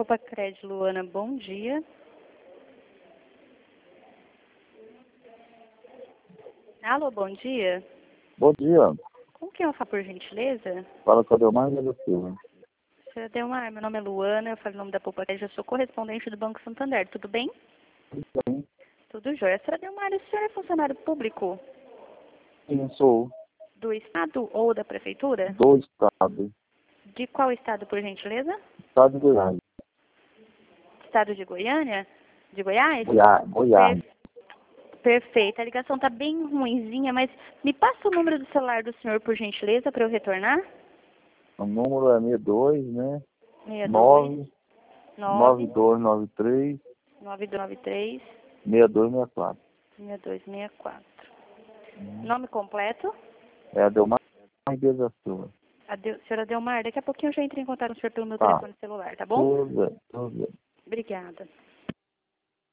Poupa-Crédito, Luana, bom dia. Alô, bom dia. Bom dia. Com quem eu falo, por gentileza? Fala com a Delmar da Silva. Senhora Delmar, meu nome é Luana, eu falo em nome da Poupa-Crédito, eu sou correspondente do Banco Santander, tudo bem? Tudo bem? Tudo jóia. Senhora Delmar, o senhor é funcionário público Sim, sou do Estado ou da Prefeitura? do Estado. De qual Estado, por gentileza? Estado de Goiás. Estado de Goiânia? De Goiás? Goiás. Perfeito. A ligação está bem ruinzinha, mas me passa o número do celular do senhor, por gentileza, para eu retornar? O número é 62, né? 62 9 9293 9293 6264. 6264. Nome completo? É a Delmar da Silva. Senhora Delmar, daqui a pouquinho eu já entro em contato com o senhor pelo meu Tá. telefone celular, tá bom? Tudo bem, tudo bem. Obrigada.